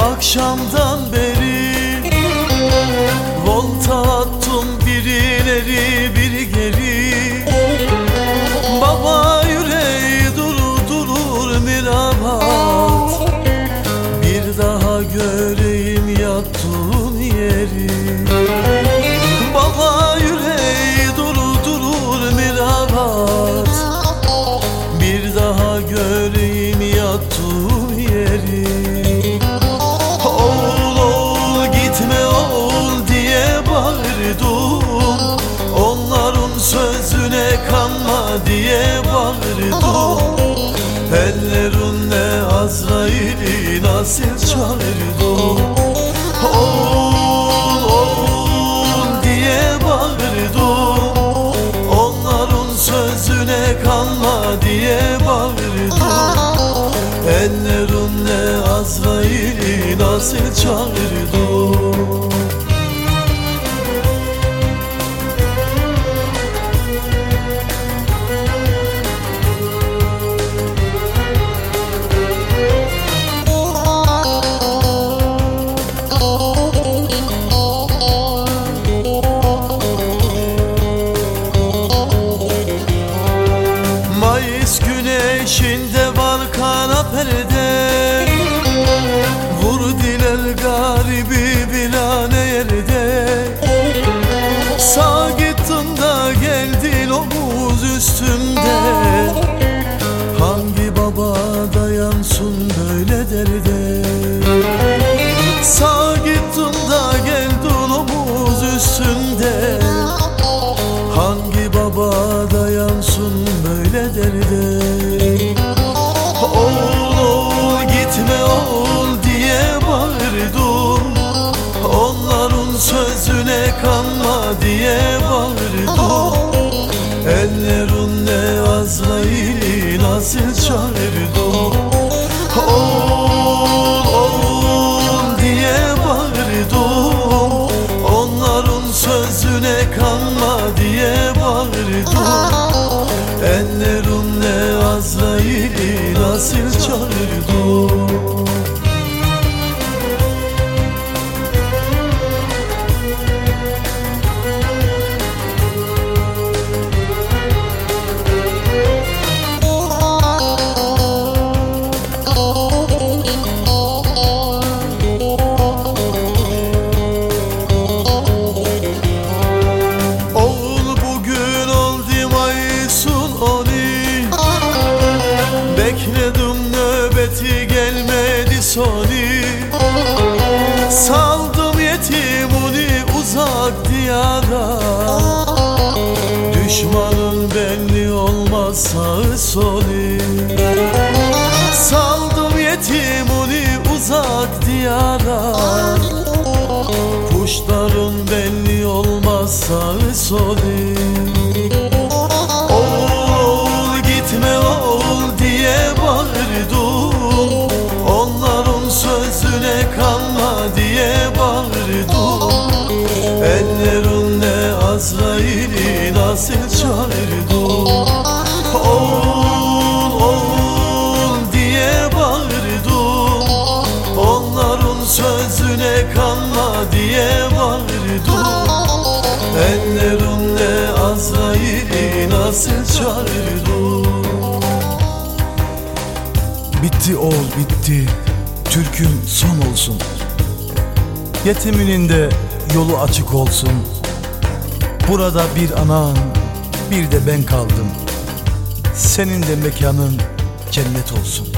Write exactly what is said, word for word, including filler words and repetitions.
akşamdan beri volta attım, birileri biri geri. Baba yüreği durur durur mirabat, bir daha göreyim yattığın yeri. Baba yüreği durur durur mirabat, bir daha göreyim yattığın yeri. Oğul oğul gitme oğul diye bağırdım, onların sözüne kanma diye bağırdım. Ellerinle Azrail'i nasıl çağırdım. Oğul oğul diye bağırdım, onların sözüne kanma diye bağırdım. Ellerinle Azrail'i nasıl çağırdım. Mayıs güneşinde var kara perde, vur diler garibi bilane yerde. Sağ gittin da geldin omuz üstümde, hangi baba dayansın böyle derde. Sağ gittin da geldin omuz üstümde, hangi baba dayansın böyle derde. Oğul oğul gitme oğul diye bağırdım, onların sözüne kanma diye bağırdım. Ellerinle Azrail'i nasıl çağırdım. Oğul oğul diye bağırdım, onların sözüne kanma diye bağırdım. Ellerimle Azrail'i nasıl çağırdım. Bekledim nöbeti gelmedi sonu, saldım yetimuni uzak diyara. Düşmanın belli olmaz sağı solu, saldım yetimuni uzak diyara. Kuşların belli olmaz sağı solu. Oğul gitme oğul diye bağırdım, onların sözüne kanma diye bağırdım. Ellerinle Azrail'i nasıl çağırdım. Oğul oğul diye bağırdım, onların sözüne kanma diye bağırdım. Ellerinle Azrail'i nasıl çağırdım. Bitti oğul bitti, Türk'ün son olsun. Yetiminin de yolu açık olsun. Burada bir anan, bir de ben kaldım. Senin de mekanın cennet olsun.